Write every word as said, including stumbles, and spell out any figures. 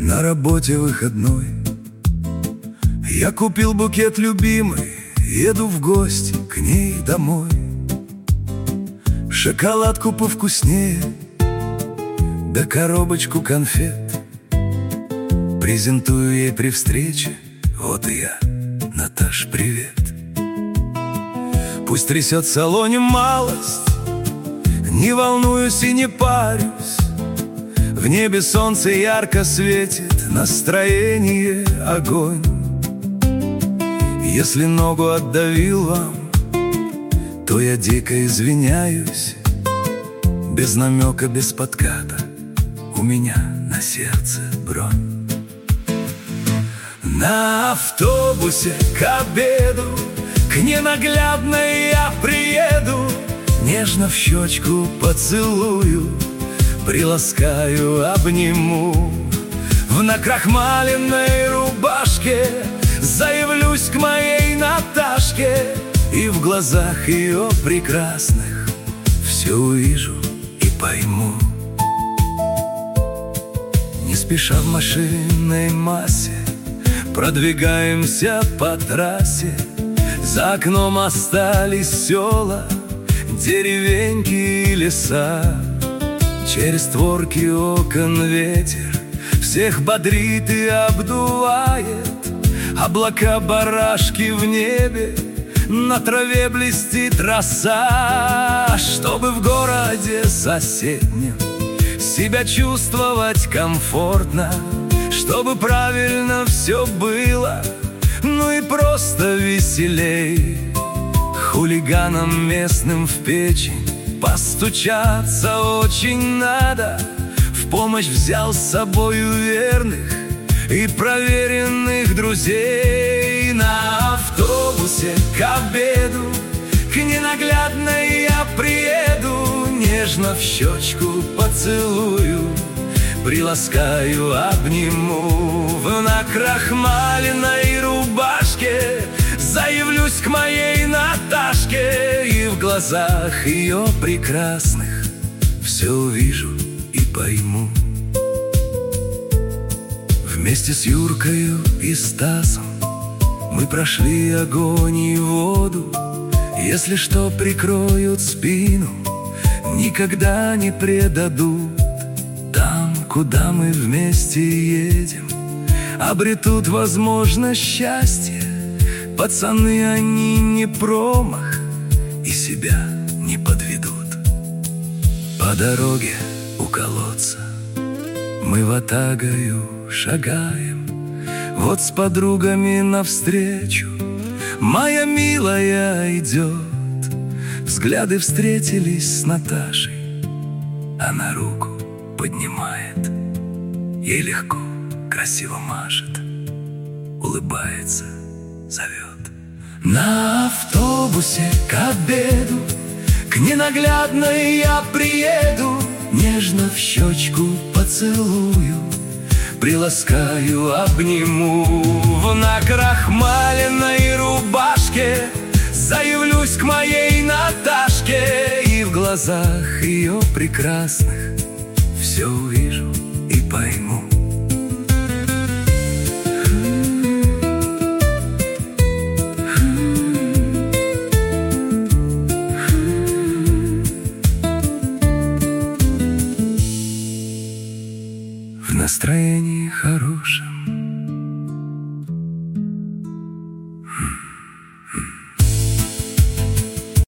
На работе выходной, я купил букет любимой, еду в гости к ней домой. Шоколадку повкуснее, да коробочку конфет презентую ей при встрече. Вот и я, Наташ, привет. Пусть трясет в салоне малость, не волнуюсь и не парюсь. В небе солнце ярко светит, настроение огонь. Если ногу отдавил вам, то я дико извиняюсь. Без намека, без подката, у меня на сердце бронь. На автобусе к обеду к ненаглядной я приеду, нежно в щечку поцелую, приласкаю, обниму. В накрахмаленной рубашке заявлюсь к моей Наташке, и в глазах ее прекрасных все увижу и пойму. Не спеша в машинной массе продвигаемся по трассе. За окном остались села, деревеньки и леса. Через створки окон ветер всех бодрит и обдувает. Облака барашки в небе, на траве блестит роса. Чтобы в городе соседнем себя чувствовать комфортно, чтобы правильно все было, ну и просто веселей. Хулиганам местным в печень постучаться очень надо. В помощь взял с собою верных и проверенных друзей. На автобусе к обеду к ненаглядной я приеду, нежно в щечку поцелую, приласкаю, обниму. В накрахмаленной рубашке заявлюсь к моей Наташке, и в глазах ее прекрасных все увижу и пойму. Вместе с Юркою и Стасом мы прошли огонь и воду. Если что, прикроют спину, никогда не предадут. Там, куда мы вместе едем, обретут возможность счастья. Пацаны, они не промах и себя не подведут. По дороге у колодца мы ватагою шагаем, вот с подругами навстречу моя милая идет. Взгляды встретились с Наташей, она руку поднимает, ей легко, красиво машет, улыбается, зовет. На автобусе к обеду к ненаглядной я приеду, нежно в щечку поцелую, приласкаю, обниму. В накрахмаленной рубашке заявлюсь к моей Наташке, и в глазах ее прекрасных все увижу и пойму. В настроении хорошем